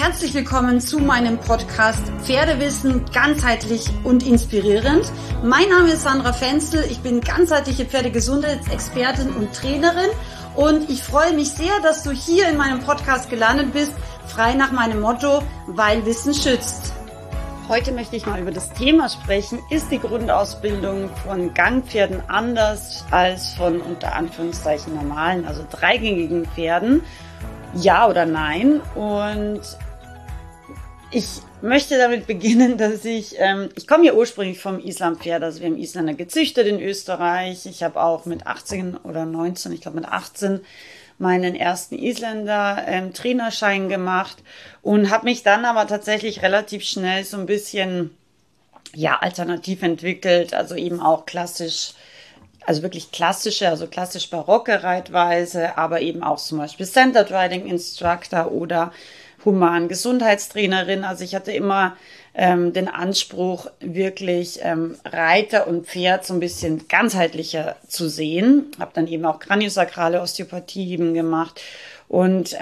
Herzlich willkommen zu meinem Podcast Pferdewissen ganzheitlich und inspirierend. Mein Name ist Sandra Fenzel, ich bin ganzheitliche Pferdegesundheitsexpertin und Trainerin und ich freue mich sehr, dass du hier in meinem Podcast gelandet bist, frei nach meinem Motto, weil Wissen schützt. Heute möchte ich mal über das Thema sprechen, ist die Grundausbildung von Gangpferden anders als von unter Anführungszeichen normalen, also dreigängigen Pferden? Ja oder nein? Und ich möchte damit beginnen, dass ich komme ja ursprünglich vom Islampferd, also wir haben Isländer gezüchtet in Österreich. Ich habe auch mit 18 oder 19, ich glaube mit 18, meinen ersten Isländer Trainerschein gemacht und habe mich dann aber tatsächlich relativ schnell so ein bisschen alternativ entwickelt, also eben auch klassisch, also wirklich klassische, also klassisch-barocke Reitweise, aber eben auch zum Beispiel Centered Riding Instructor oder human Gesundheitstrainerin. Also ich hatte immer den Anspruch, wirklich Reiter und Pferd so ein bisschen ganzheitlicher zu sehen. Habe dann eben auch kraniosakrale Osteopathie eben gemacht. Und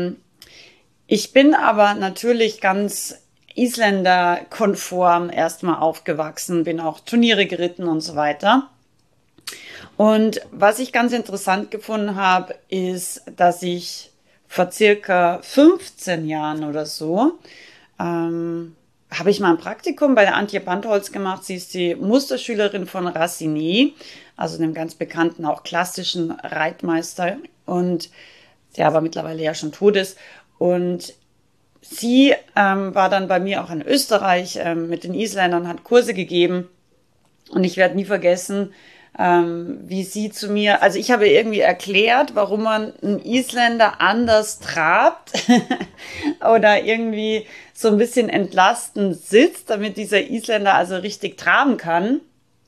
ich bin aber natürlich ganz Isländer-konform erstmal aufgewachsen, bin auch Turniere geritten und so weiter. Und was ich ganz interessant gefunden habe, ist, dass ich vor circa 15 Jahren oder so, habe ich mal ein Praktikum bei der Antje Bandholz gemacht. Sie ist die Musterschülerin von Racine, also einem ganz bekannten, auch klassischen Reitmeister, und der aber mittlerweile ja schon tot ist. Und sie war dann bei mir auch in Österreich mit den Isländern, hat Kurse gegeben. Und ich werde nie vergessen, wie sie zu mir, also ich habe irgendwie erklärt, warum man einen Isländer anders trabt oder irgendwie so ein bisschen entlastend sitzt, damit dieser Isländer also richtig traben kann.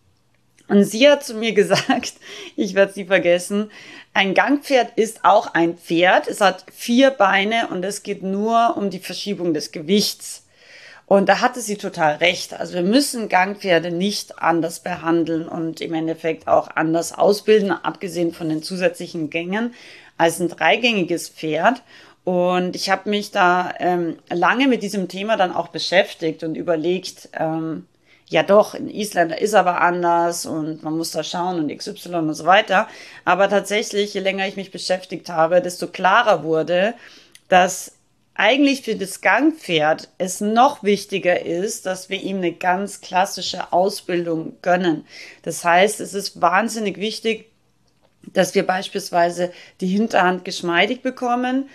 Und sie hat zu mir gesagt, ich werde es nie vergessen, ein Gangpferd ist auch ein Pferd, es hat 4 Beine und es geht nur um die Verschiebung des Gewichts. Und da hatte sie total recht. Also wir müssen Gangpferde nicht anders behandeln und im Endeffekt auch anders ausbilden, abgesehen von den zusätzlichen Gängen, als ein dreigängiges Pferd. Und ich habe mich da lange mit diesem Thema dann auch beschäftigt und überlegt, ja doch, ein Isländer ist aber anders und man muss da schauen und XY und so weiter. Aber tatsächlich, je länger ich mich beschäftigt habe, desto klarer wurde, dass eigentlich für das Gangpferd es noch wichtiger ist, dass wir ihm eine ganz klassische Ausbildung gönnen. Das heißt, es ist wahnsinnig wichtig, dass wir beispielsweise die Hinterhand geschmeidig bekommen.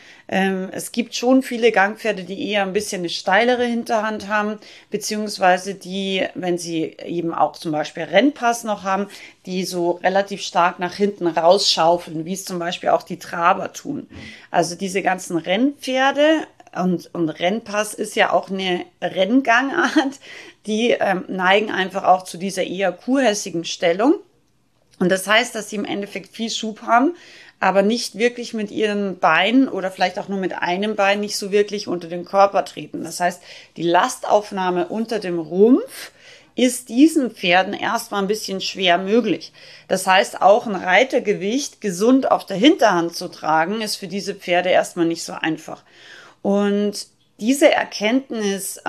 Es gibt schon viele Gangpferde, die eher ein bisschen eine steilere Hinterhand haben, beziehungsweise die, wenn sie eben auch zum Beispiel Rennpass noch haben, die so relativ stark nach hinten rausschaufeln, wie es zum Beispiel auch die Traber tun. Also diese ganzen Rennpferde und Rennpass ist ja auch eine Renngangart, die neigen einfach auch zu dieser eher kurhässigen Stellung. Und das heißt, dass sie im Endeffekt viel Schub haben, aber nicht wirklich mit ihren Beinen oder vielleicht auch nur mit einem Bein nicht so wirklich unter den Körper treten. Das heißt, die Lastaufnahme unter dem Rumpf ist diesen Pferden erstmal ein bisschen schwer möglich. Das heißt, auch ein Reitergewicht gesund auf der Hinterhand zu tragen, ist für diese Pferde erstmal nicht so einfach. Und diese Erkenntnis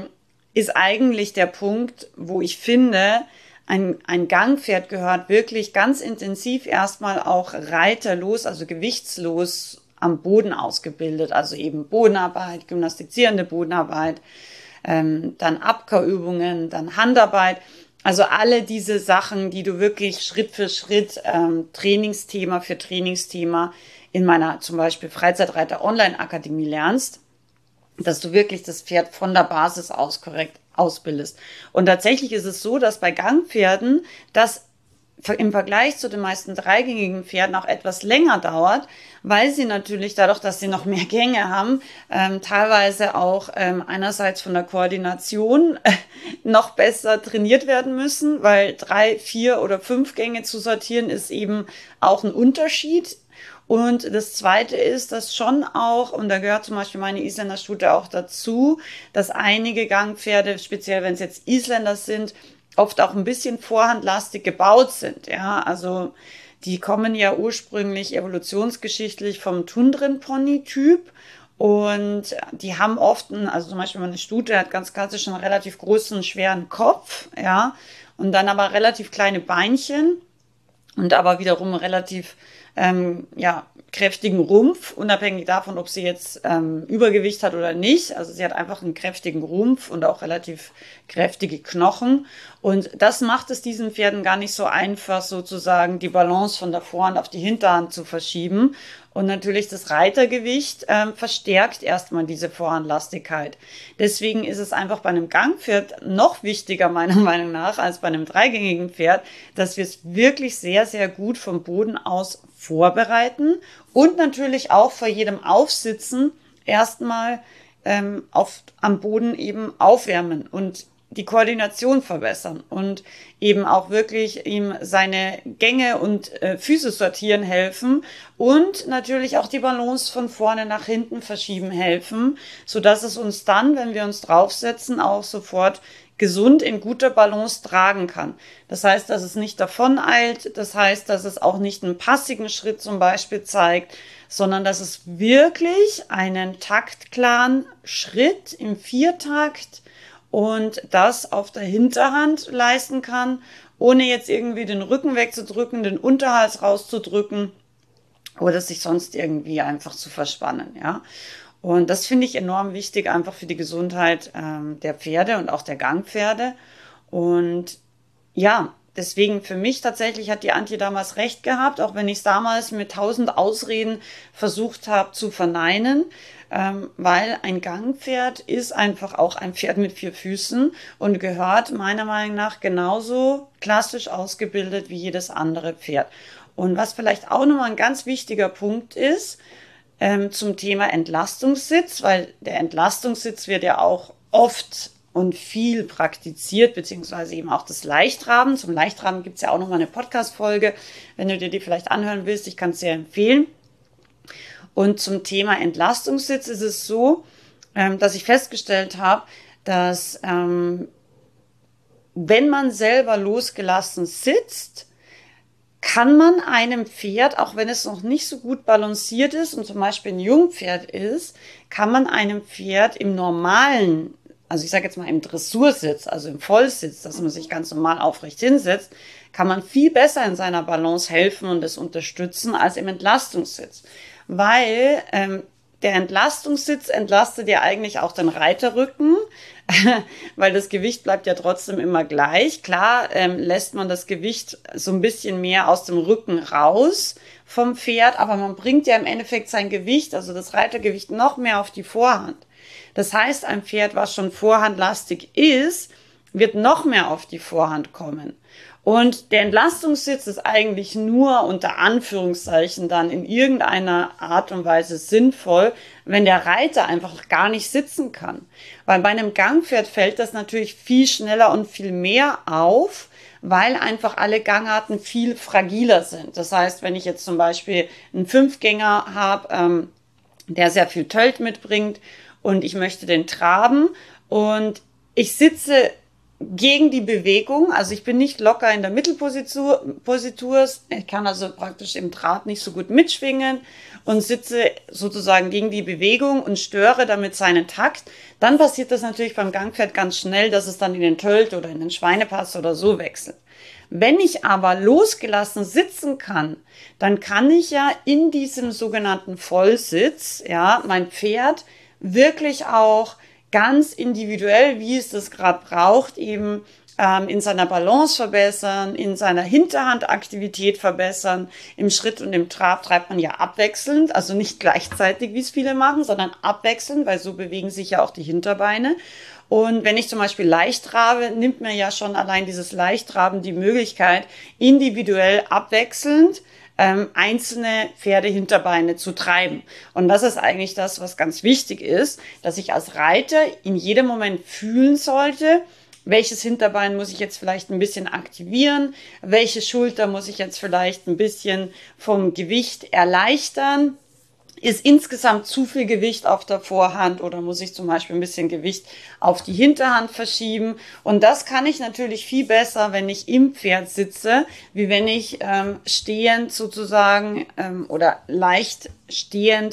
ist eigentlich der Punkt, wo ich finde, ein Gangpferd gehört wirklich ganz intensiv erstmal auch reiterlos, also gewichtslos am Boden ausgebildet. Also eben Bodenarbeit, gymnastizierende Bodenarbeit, dann Abkehrübungen, dann Handarbeit. Also alle diese Sachen, die du wirklich Schritt für Schritt Trainingsthema für Trainingsthema in meiner zum Beispiel Freizeitreiter-Online-Akademie lernst, dass du wirklich das Pferd von der Basis aus korrekt ausbildest. Und tatsächlich ist es so, dass bei Gangpferden das im Vergleich zu den meisten dreigängigen Pferden auch etwas länger dauert, weil sie natürlich dadurch, dass sie noch mehr Gänge haben, teilweise auch einerseits von der Koordination noch besser trainiert werden müssen, weil 3, 4 oder 5 Gänge zu sortieren ist eben auch ein Unterschied. Und das Zweite ist, dass schon auch, und da gehört zum Beispiel meine Isländerstute auch dazu, dass einige Gangpferde, speziell wenn es jetzt Isländer sind, oft auch ein bisschen vorhandlastig gebaut sind. Ja, also die kommen ja ursprünglich evolutionsgeschichtlich vom Tundrenpony-Typ Und die haben oft, also zum Beispiel meine Stute hat ganz klassisch einen relativ großen, schweren Kopf, ja, und dann aber relativ kleine Beinchen und aber wiederum relativ ja, kräftigen Rumpf, unabhängig davon, ob sie jetzt Übergewicht hat oder nicht. Also sie hat einfach einen kräftigen Rumpf und auch relativ kräftige Knochen. Und das macht es diesen Pferden gar nicht so einfach, sozusagen die Balance von der Vorhand auf die Hinterhand zu verschieben. Und natürlich das Reitergewicht verstärkt erstmal diese Vorhandlastigkeit. Deswegen ist es einfach bei einem Gangpferd noch wichtiger, meiner Meinung nach, als bei einem dreigängigen Pferd, dass wir es wirklich sehr, sehr gut vom Boden aus vorbereiten und natürlich auch vor jedem Aufsitzen erstmal am Boden eben aufwärmen und die Koordination verbessern und eben auch wirklich ihm seine Gänge und Füße sortieren helfen und natürlich auch die Balance von vorne nach hinten verschieben helfen, so dass es uns dann, wenn wir uns draufsetzen, auch sofort gesund in guter Balance tragen kann. Das heißt, dass es nicht davon eilt, das heißt, dass es auch nicht einen passigen Schritt zum Beispiel zeigt, sondern dass es wirklich einen taktklaren Schritt im Viertakt und das auf der Hinterhand leisten kann, ohne jetzt irgendwie den Rücken wegzudrücken, den Unterhals rauszudrücken oder sich sonst irgendwie einfach zu verspannen, ja. Und das finde ich enorm wichtig, einfach für die Gesundheit der Pferde und auch der Gangpferde. Und ja, deswegen für mich tatsächlich hat die Antje damals recht gehabt, auch wenn ich es damals mit 1000 Ausreden versucht habe zu verneinen, weil ein Gangpferd ist einfach auch ein Pferd mit 4 Füßen und gehört meiner Meinung nach genauso klassisch ausgebildet wie jedes andere Pferd. Und was vielleicht auch nochmal ein ganz wichtiger Punkt ist, zum Thema Entlastungssitz, weil der Entlastungssitz wird ja auch oft und viel praktiziert, beziehungsweise eben auch das Leichtraben. Zum Leichtraben gibt's ja auch nochmal eine Podcast-Folge, wenn du dir die vielleicht anhören willst. Ich kann es sehr empfehlen. Und zum Thema Entlastungssitz ist es so, dass ich festgestellt habe, dass wenn man selber losgelassen sitzt, kann man einem Pferd, auch wenn es noch nicht so gut balanciert ist und zum Beispiel ein Jungpferd ist, kann man einem Pferd im normalen, also ich sage jetzt mal im Dressursitz, also im Vollsitz, dass man sich ganz normal aufrecht hinsetzt, kann man viel besser in seiner Balance helfen und es unterstützen als im Entlastungssitz. Weil der Entlastungssitz entlastet ja eigentlich auch den Reiterrücken, weil das Gewicht bleibt ja trotzdem immer gleich. Klar lässt man das Gewicht so ein bisschen mehr aus dem Rücken raus vom Pferd, aber man bringt ja im Endeffekt sein Gewicht, also das Reitergewicht, noch mehr auf die Vorhand. Das heißt, ein Pferd, was schon vorhandlastig ist, wird noch mehr auf die Vorhand kommen. Und der Entlastungssitz ist eigentlich nur unter Anführungszeichen dann in irgendeiner Art und Weise sinnvoll, wenn der Reiter einfach gar nicht sitzen kann. Weil bei einem Gangpferd fällt das natürlich viel schneller und viel mehr auf, weil einfach alle Gangarten viel fragiler sind. Das heißt, wenn ich jetzt zum Beispiel einen Fünfgänger habe, der sehr viel Tölt mitbringt und ich möchte den traben und ich sitze gegen die Bewegung, also ich bin nicht locker in der Mittelpositur, ich kann also praktisch im Trab nicht so gut mitschwingen und sitze sozusagen gegen die Bewegung und störe damit seinen Takt, dann passiert das natürlich beim Gangpferd ganz schnell, dass es dann in den Tölt oder in den Schweinepass oder so wechselt. Wenn ich aber losgelassen sitzen kann, dann kann ich ja in diesem sogenannten Vollsitz, ja, mein Pferd wirklich auch ganz individuell, wie es das gerade braucht, eben in seiner Balance verbessern, in seiner Hinterhandaktivität verbessern. Im Schritt und im Trab treibt man ja abwechselnd, also nicht gleichzeitig, wie es viele machen, sondern abwechselnd, weil so bewegen sich ja auch die Hinterbeine. Und wenn ich zum Beispiel leicht trabe, nimmt mir ja schon allein dieses Leichttraben die Möglichkeit, individuell abwechselnd einzelne Pferdehinterbeine zu treiben. Und das ist eigentlich das, was ganz wichtig ist, dass ich als Reiter in jedem Moment fühlen sollte, welches Hinterbein muss ich jetzt vielleicht ein bisschen aktivieren, welche Schulter muss ich jetzt vielleicht ein bisschen vom Gewicht erleichtern. Ist insgesamt zu viel Gewicht auf der Vorhand oder muss ich zum Beispiel ein bisschen Gewicht auf die Hinterhand verschieben? Und das kann ich natürlich viel besser, wenn ich im Pferd sitze, wie wenn ich stehend sozusagen oder leicht stehend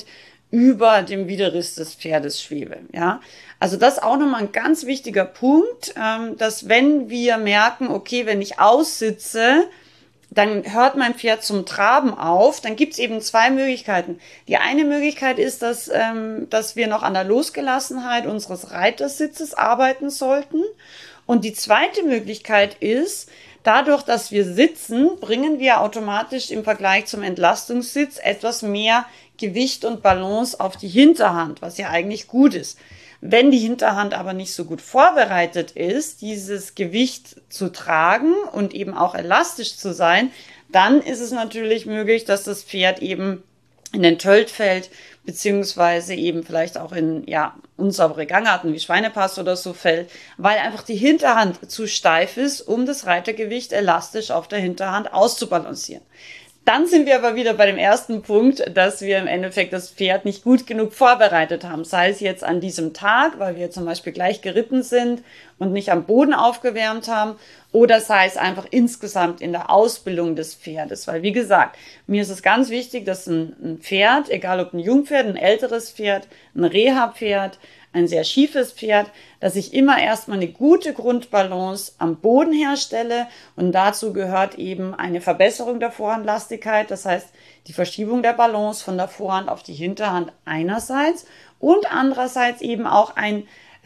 über dem Widerriss des Pferdes schwebe. Ja, also das ist auch nochmal ein ganz wichtiger Punkt, dass wenn wir merken, okay, wenn ich aussitze, dann hört mein Pferd zum Traben auf, dann gibt's eben zwei Möglichkeiten. Die eine Möglichkeit ist, dass wir noch an der Losgelassenheit unseres Reitersitzes arbeiten sollten. Und die zweite Möglichkeit ist, dadurch, dass wir sitzen, bringen wir automatisch im Vergleich zum Entlastungssitz etwas mehr Gewicht und Balance auf die Hinterhand, was ja eigentlich gut ist. Wenn die Hinterhand aber nicht so gut vorbereitet ist, dieses Gewicht zu tragen und eben auch elastisch zu sein, dann ist es natürlich möglich, dass das Pferd eben in den Tölt fällt, beziehungsweise eben vielleicht auch in unsaubere Gangarten wie Schweinepass oder so fällt, weil einfach die Hinterhand zu steif ist, um das Reitergewicht elastisch auf der Hinterhand auszubalancieren. Dann sind wir aber wieder bei dem ersten Punkt, dass wir im Endeffekt das Pferd nicht gut genug vorbereitet haben. Sei es jetzt an diesem Tag, weil wir zum Beispiel gleich geritten sind und nicht am Boden aufgewärmt haben, oder sei es einfach insgesamt in der Ausbildung des Pferdes. Weil wie gesagt, mir ist es ganz wichtig, dass ein Pferd, egal ob ein Jungpferd, ein älteres Pferd, ein Reha-Pferd, ein sehr schiefes Pferd, dass ich immer erstmal eine gute Grundbalance am Boden herstelle, und dazu gehört eben eine Verbesserung der Vorhandlastigkeit, das heißt die Verschiebung der Balance von der Vorhand auf die Hinterhand einerseits und andererseits eben auch ein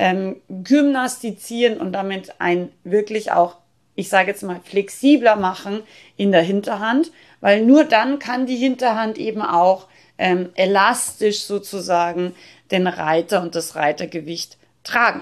Gymnastizieren und damit ein wirklich auch, ich sage jetzt mal, flexibler machen in der Hinterhand, weil nur dann kann die Hinterhand eben auch elastisch sozusagen den Reiter und das Reitergewicht tragen.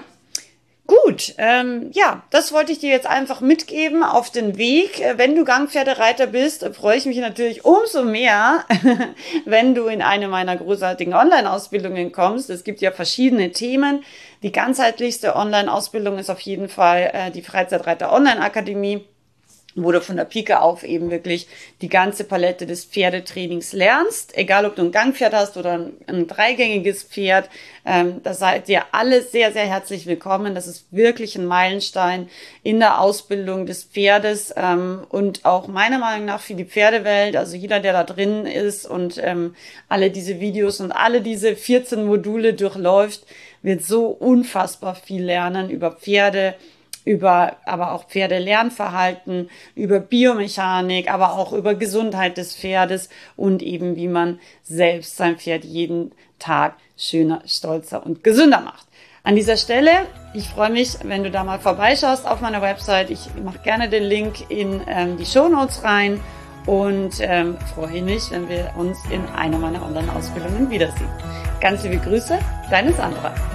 Gut, das wollte ich dir jetzt einfach mitgeben auf den Weg. Wenn du Gangpferdereiter bist, freue ich mich natürlich umso mehr, wenn du in eine meiner großartigen Online-Ausbildungen kommst. Es gibt ja verschiedene Themen. Die ganzheitlichste Online-Ausbildung ist auf jeden Fall die Freizeitreiter Online-Akademie, wo du von der Pike auf eben wirklich die ganze Palette des Pferdetrainings lernst. Egal, ob du ein Gangpferd hast oder ein dreigängiges Pferd, da seid ihr alle sehr, sehr herzlich willkommen. Das ist wirklich ein Meilenstein in der Ausbildung des Pferdes und auch meiner Meinung nach für die Pferdewelt. Also jeder, der da drin ist und alle diese Videos und alle diese 14 Module durchläuft, wird so unfassbar viel lernen über Pferde, über aber auch Pferdelernverhalten, über Biomechanik, aber auch über Gesundheit des Pferdes und eben wie man selbst sein Pferd jeden Tag schöner, stolzer und gesünder macht. An dieser Stelle, ich freue mich, wenn du da mal vorbeischaust auf meiner Website. Ich mache gerne den Link in die Shownotes rein und freue mich, wenn wir uns in einer meiner Online-Ausbildungen wiedersehen. Ganz liebe Grüße, deine Sandra.